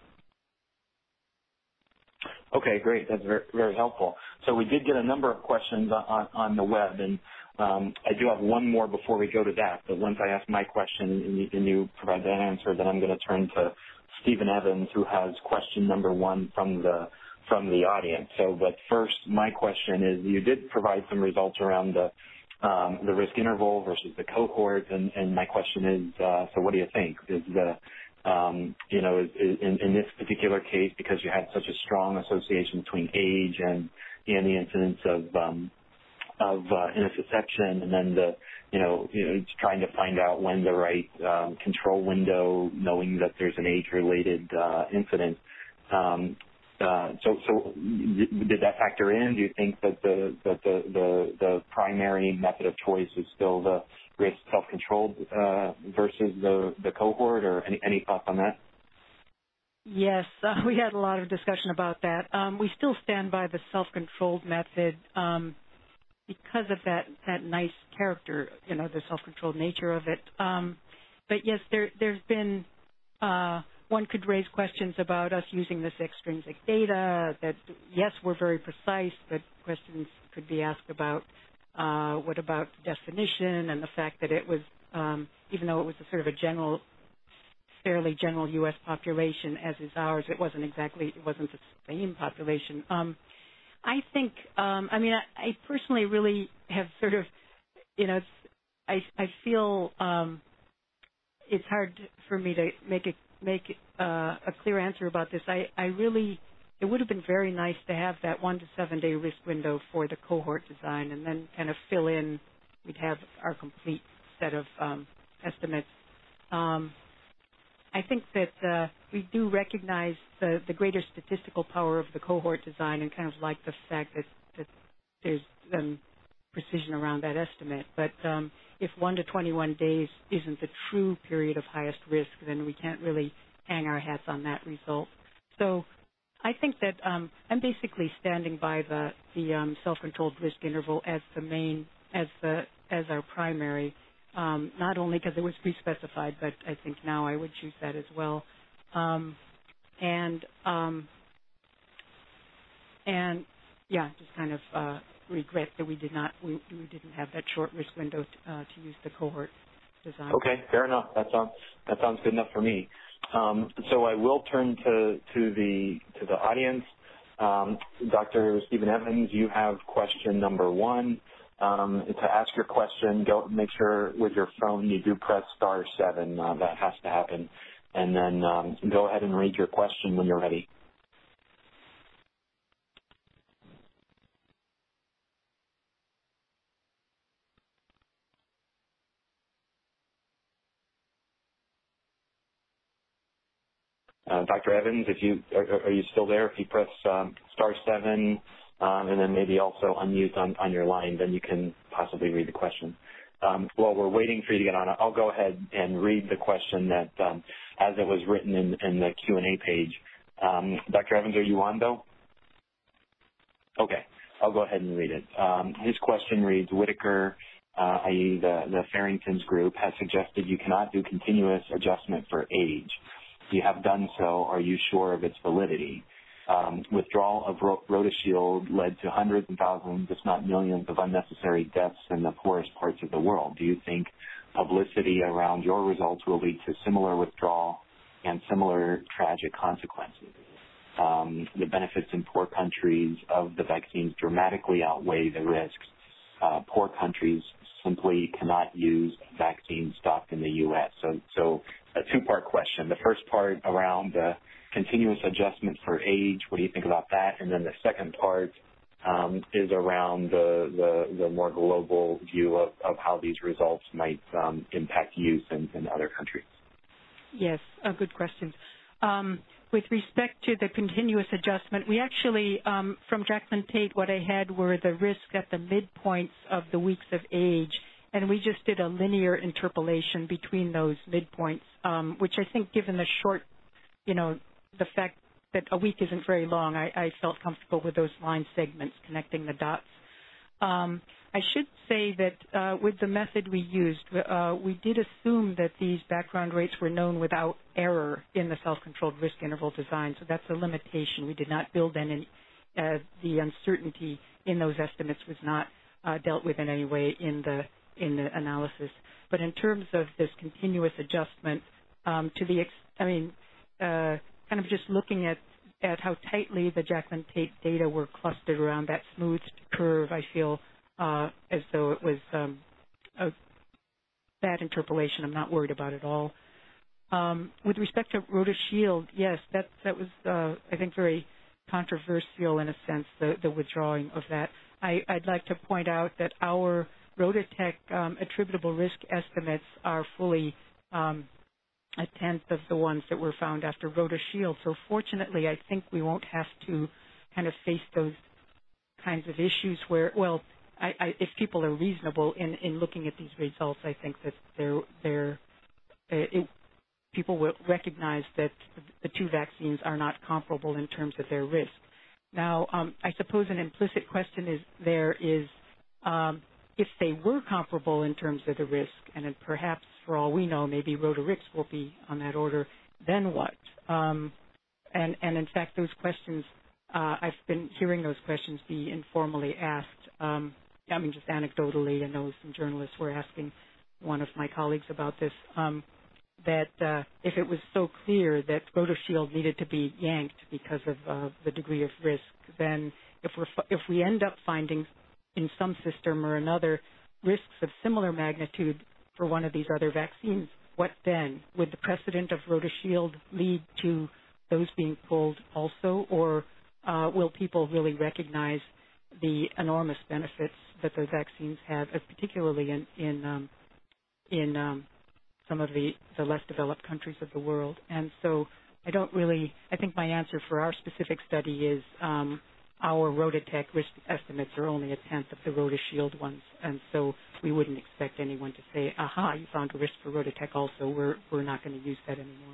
Okay, great. That's very, very helpful. So we did get a number of questions on, on the web, and Um, I do have one more before we go to that, but once I ask my question and you, and you provide that answer, then I'm going to turn to Stephen Evans, who has question number one from the from the audience. So, but first, my question is: you did provide some results around the um, the risk interval versus the cohort, and, and my question is: uh, so, what do you think? Is the um, you know, is, is in, in this particular case, because you had such a strong association between age and and the incidence of um, of uh, intussusception, and then the, you know, you know, trying to find out when the right um, control window, knowing that there's an age-related uh, incident. Um, uh, so, so did that factor in? Do you think that the that the, the the primary method of choice is still the risk self-controlled uh, versus the the cohort, or any any thoughts on that? Yes, uh, we had a lot of discussion about that. Um, we still stand by the self-controlled method. Um, because of that, that nice character, you know, the self-controlled nature of it. Um, but yes, there, there's been, uh, one could raise questions about us using this extrinsic data that, yes, we're very precise, but questions could be asked about uh, what about definition and the fact that it was, um, even though it was a sort of a general, fairly general U S population as is ours, it wasn't exactly, it wasn't the same population. Um, I think, um, I mean, I, I personally really have sort of, you know, it's, I, I feel um, it's hard for me to make a, make uh, a clear answer about this. I, I really, it would have been very nice to have that one to seven day risk window for the cohort design, and then kind of fill in, we'd have our complete set of um, estimates. Um, I think that uh, we do recognize the, the greater statistical power of the cohort design, and kind of like the fact that, that there's um, precision around that estimate. But um, if one to twenty-one days isn't the true period of highest risk, then we can't really hang our hats on that result. So I think that um, I'm basically standing by the, the um, self-controlled risk interval as the main, as the as our primary. Um, not only because it was pre-specified, but I think now I would choose that as well. Um, and, um, and yeah, just kind of uh, regret that we did not, we, we didn't have that short risk window to, uh, to use the cohort design. Okay, fair enough. That sounds that sounds good enough for me. Um, so I will turn to to the to the audience. Um, Doctor Stephen Evans, you have question number one. Um, to ask your question, go make sure with your phone you do press star seven. Uh, that has to happen. And then um, go ahead and read your question when you're ready. Uh, Doctor Evans, if you are, are you still there? If you press um, star seven, um, and then maybe also unmute on, on your line, then you can possibly read the question. Um, while we're waiting for you to get on, I'll go ahead and read the question that, um, as it was written in, in the Q and A page. Um, Doctor Evans, are you on, though? Okay, I'll go ahead and read it. Um, his question reads, Whitaker, uh, that is the, the Farrington's group, has suggested you cannot do continuous adjustment for age. If you have done so, are you sure of its validity? Um, withdrawal of RotaShield led to hundreds of thousands, if not millions, of unnecessary deaths in the poorest parts of the world. Do you think publicity around your results will lead to similar withdrawal and similar tragic consequences? Um, the benefits in poor countries of the vaccines dramatically outweigh the risks. Uh, poor countries simply cannot use vaccines stocked in the U S So, so a two-part question. The first part around the continuous adjustment for age, what do you think about that? And then the second part um, is around the, the, the more global view of, of how these results might um, impact use in, in other countries. Yes, uh, good questions. Um, with respect to the continuous adjustment, we actually, um, from Jacqueline Tate, what I had were the risks at the midpoints of the weeks of age, and we just did a linear interpolation between those midpoints, um, which I think, given the short, you know, the fact that a week isn't very long, I, I felt comfortable with those line segments connecting the dots. Um, I should say that uh, with the method we used, uh, we did assume that these background rates were known without error in the self-controlled risk interval design, so that's a limitation. We did not build in any, uh, the uncertainty in those estimates was not uh, dealt with in any way in the in the analysis. But in terms of this continuous adjustment, um, to the, ex I mean, uh, kind of just looking at, at how tightly the Jacqueline Tate data were clustered around that smoothed curve, I feel uh, as though it was um, a bad interpolation. I'm not worried about it at all. Um, with respect to RotaShield, yes, that that was, uh, I think, very controversial in a sense, the, the withdrawing of that. I, I'd like to point out that our RotaTeq um, attributable risk estimates are fully um, a tenth of the ones that were found after RotaShield. So fortunately, I think we won't have to kind of face those kinds of issues where, well, I, I, if people are reasonable in, in looking at these results, I think that they're, they're, uh, it, people will recognize that the two vaccines are not comparable in terms of their risk. Now, um, I suppose an implicit question is there is, um, if they were comparable in terms of the risk, and then perhaps for all we know, maybe Rotarix will be on that order, then what? Um, and, and in fact, those questions, uh, I've been hearing those questions be informally asked. Um, I mean, just anecdotally, I know some journalists were asking one of my colleagues about this, um, that uh, if it was so clear that RotaShield needed to be yanked because of uh, the degree of risk, then if, we're, if we end up finding in some system or another risks of similar magnitude for one of these other vaccines, what then? Would the precedent of RotaShield lead to those being pulled also, or uh, will people really recognize the enormous benefits that the vaccines have, particularly in in, um, in um, some of the, the less developed countries of the world? And so I don't really, I think my answer for our specific study is um, our RotaTeq risk estimates are only a tenth of the RotaShield ones, and so we wouldn't expect anyone to say, aha, you found a risk for RotaTeq also. We're, we're not going to use that anymore.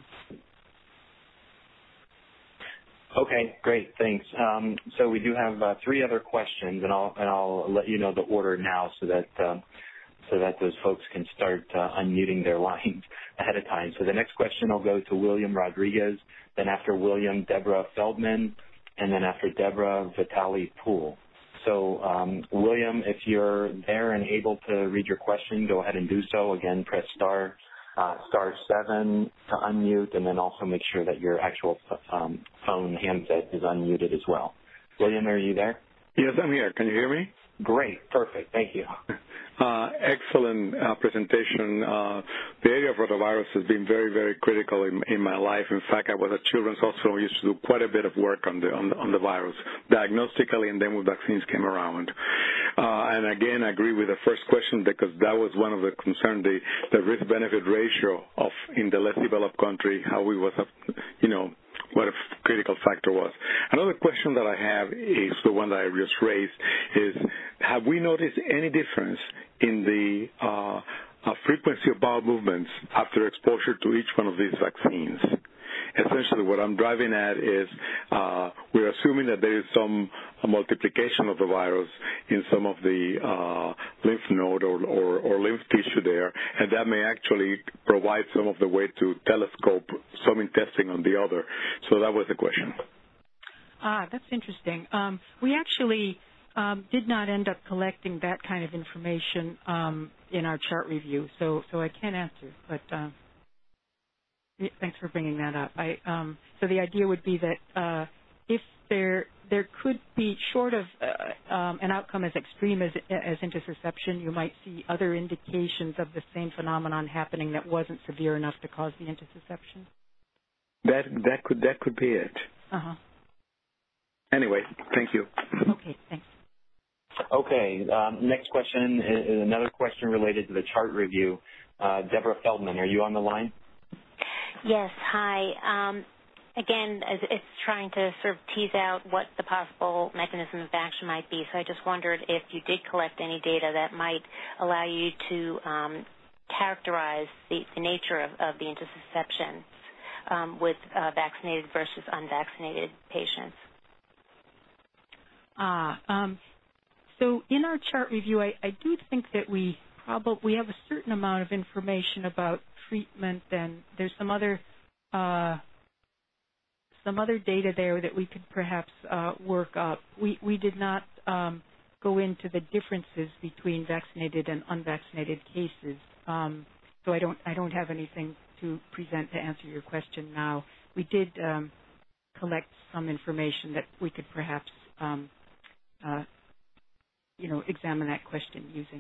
Okay, great, thanks. Um, so we do have uh, three other questions, and I'll, and I'll let you know the order now so that um, so that those folks can start uh, unmuting their lines ahead of time. So the next question will go to William Rodriguez, then after William, Deborah Feldman, and then after Deborah, Vitaly Poole. So um, William, if you're there and able to read your question, go ahead and do so. Again, press star uh, star seven to unmute, and then also make sure that your actual um, phone handset is unmuted as well. William, are you there? Yes, I'm here. Can you hear me? Great, perfect. Thank you. Uh, excellent uh, presentation. Uh, the area of rotavirus has been very, very critical in, in my life. In fact, I was at Children's Hospital. We used to do quite a bit of work on the on the, on the virus, diagnostically, and then when vaccines came around. Uh, and again, I agree with the first question because that was one of the concerns, the, the risk-benefit ratio of in the less developed country, how we was, you know, what a critical factor was. Another question that I have is the one that I just raised is, have we noticed any difference in the uh, uh, frequency of bowel movements after exposure to each one of these vaccines? Essentially, what I'm driving at is uh, we're assuming that there is some a multiplication of the virus in some of the uh, lymph node or, or, or lymph tissue there, and that may actually provide some of the way to telescope some in testing on the other. So that was the question. Ah, that's interesting. Um, we actually um, did not end up collecting that kind of information um, in our chart review, so so I can't answer, but. Uh, Thanks for bringing that up. I, um, so the idea would be that uh, if there there could be, short of uh, um, an outcome as extreme as, as intussusception, you might see other indications of the same phenomenon happening that wasn't severe enough to cause the intussusception. That that could that could be it. Uh huh. Anyway, thank you. Okay, thanks. Okay, um, next question is another question related to the chart review. Uh, Deborah Feldman, are you on the line? Yes, hi. Um, again, it's trying to sort of tease out what the possible mechanism of action might be. So I just wondered if you did collect any data that might allow you to um, characterize the, the nature of, of the intussusception um, with uh, vaccinated versus unvaccinated patients. Ah, um, so in our chart review, I, I do think that we probably we have a certain amount of information about treatment, and there's some other uh, some other data there that we could perhaps uh, work up. We we did not um, go into the differences between vaccinated and unvaccinated cases. Um, so I don't I don't have anything to present to answer your question now. We did um, collect some information that we could perhaps um, uh, you know examine that question using.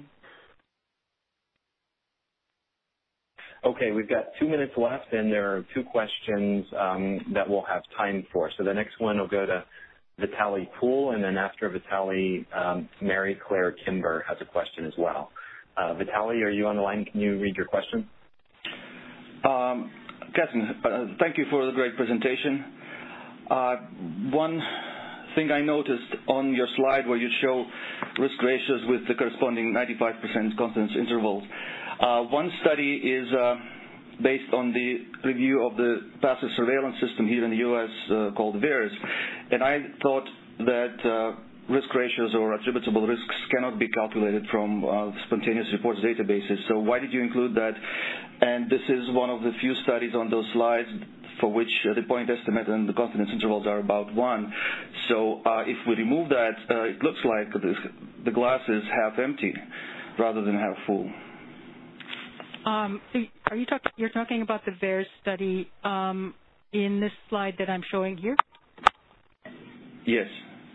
Okay, we've got two minutes left, and there are two questions um, that we'll have time for. So the next one will go to Vitaly Poole, and then after Vitaly, um, Mary Claire Kimber has a question as well. Uh, Vitaly, are you on the line? Can you read your question? Um, Catherine, uh, thank you for the great presentation. Uh, one thing I noticed on your slide where you show risk ratios with the corresponding ninety-five percent confidence intervals, uh, one study is uh, based on the review of the passive surveillance system here in the U S uh, called VAERS, and I thought that uh, risk ratios or attributable risks cannot be calculated from uh, spontaneous reports databases. So why did you include that? And this is one of the few studies on those slides for which uh, the point estimate and the confidence intervals are about one. So uh, if we remove that, uh, it looks like the, the glass is half empty rather than half full. Um, so are you talking? You're talking about the VAERS study um, in this slide that I'm showing here? Yes.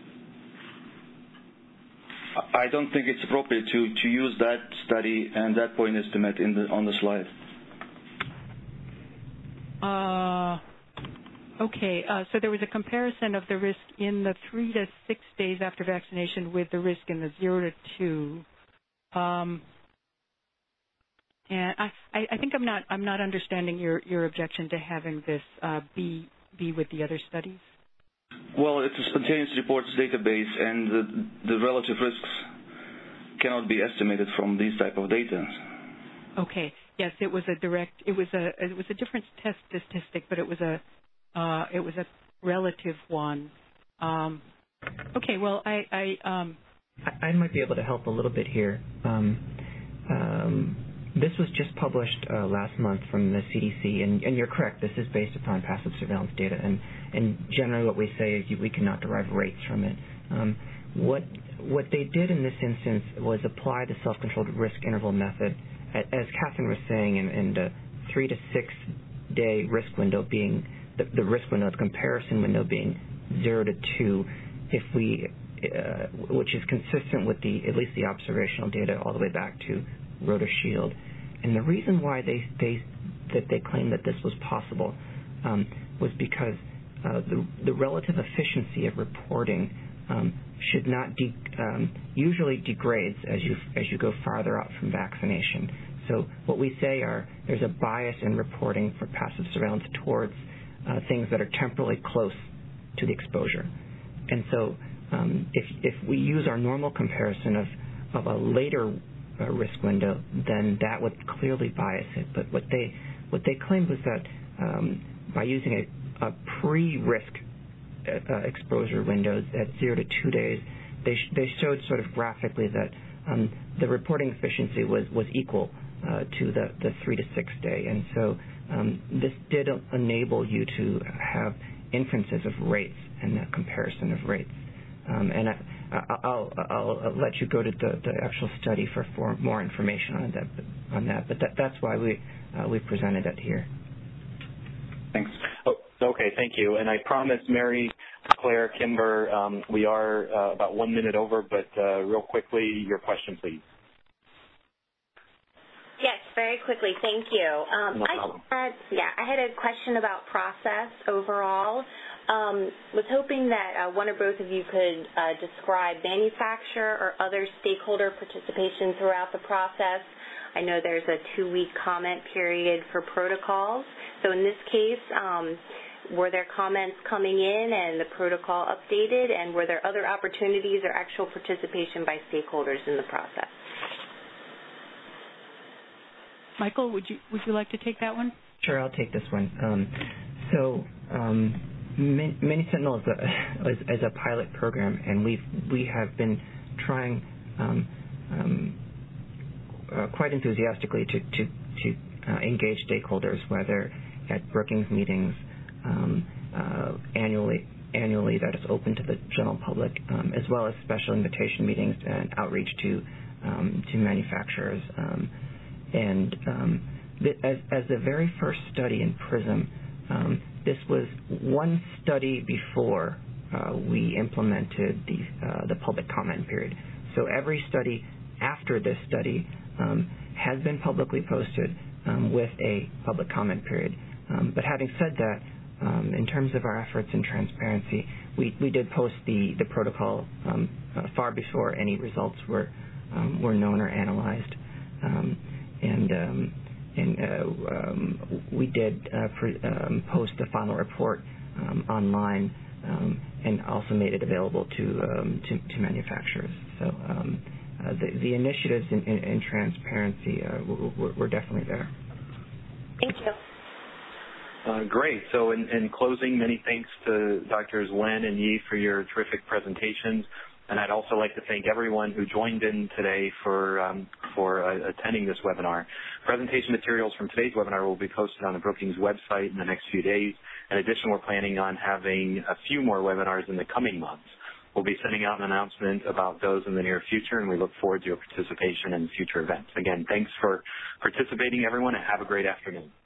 I don't think it's appropriate to, to use that study and that point estimate in the, on the slide. Uh, okay. Uh, so there was a comparison of the risk in the three to six days after vaccination with the risk in the zero to two. Um, and I, I, I think I'm not I'm not understanding your, your objection to having this uh, be be with the other studies. Well, it's a spontaneous reports database, and the, the relative risks cannot be estimated from these type of data. Okay. Yes, it was a direct. It was a it was a different test statistic, but it was a uh, it was a relative one. Um, okay. Well, I I, um, I I might be able to help a little bit here. Um, um, this was just published uh, last month from the C D C, and, and you're correct. This is based upon passive surveillance data, and, and generally what we say is we cannot derive rates from it. Um, what what they did in this instance was apply the self-controlled risk interval method, as Catherine was saying, in, in the three to six day risk window being the, the risk window, the comparison window being zero to two, if we, uh, which is consistent with the at least the observational data all the way back to RotaShield. And the reason why they they that they claimed that this was possible um, was because uh, the the relative efficiency of reporting um, should not de- um, usually degrades as you as you go farther out from vaccination. So what we say are there's a bias in reporting for passive surveillance towards uh, things that are temporally close to the exposure. And so um, if if we use our normal comparison of of a later uh, risk window, then that would clearly bias it. But what they what they claimed was that um, by using a, a pre-risk uh, exposure windows at zero to two days, they sh- they showed sort of graphically that um, the reporting efficiency was was equal uh, to the, the three to six day, and so um, this did enable you to have inferences of rates and a comparison of rates. Um, and I, I'll, I'll, I'll let you go to the, the actual study for, for more information on that. On that, but that, that's why we uh, we presented it here. Thanks. Oh, okay, thank you. And I promise, Mary Claire Kimber, um, we are uh, about one minute over, but uh, real quickly, your question, please. Yes, very quickly. Thank you. Um, no I problem. had, yeah, I had a question about process overall. Um, was hoping that uh, one or both of you could uh, describe manufacturer or other stakeholder participation throughout the process. I know there's a two-week comment period for protocols. So in this case, um, were there comments coming in and the protocol updated, and were there other opportunities or actual participation by stakeholders in the process? Michael, would you would you like to take that one? Sure, I'll take this one. Um, so. Um, Mini-Sentinel is a, is, is a pilot program, and we've we have been trying um, um, uh, quite enthusiastically to to, to uh, engage stakeholders, whether at Brookings meetings um, uh, annually annually that is open to the general public, um, as well as special invitation meetings and outreach to um, to manufacturers. Um, and um, th- as, as the very first study in PRISM, um, this was one study before uh, we implemented the uh, the public comment period. So every study after this study um, has been publicly posted um, with a public comment period. Um, but having said that, um, in terms of our efforts in transparency, we, we did post the, the protocol um, uh, far before any results were um, were known or analyzed. Um, and um, and uh, um, we did uh, pre- um, post the final report um, online um, and also made it available to um, to, to manufacturers. So um, uh, the, the initiatives in, in, in transparency uh, were, were definitely there. Thank you. Uh, great. So in, in closing, many thanks to Doctors Wen and Yi for your terrific presentations. And I'd also like to thank everyone who joined in today for um, for uh, attending this webinar. Presentation materials from today's webinar will be posted on the Brookings website in the next few days. In addition, we're planning on having a few more webinars in the coming months. We'll be sending out an announcement about those in the near future, and we look forward to your participation in future events. Again, thanks for participating, everyone, and have a great afternoon.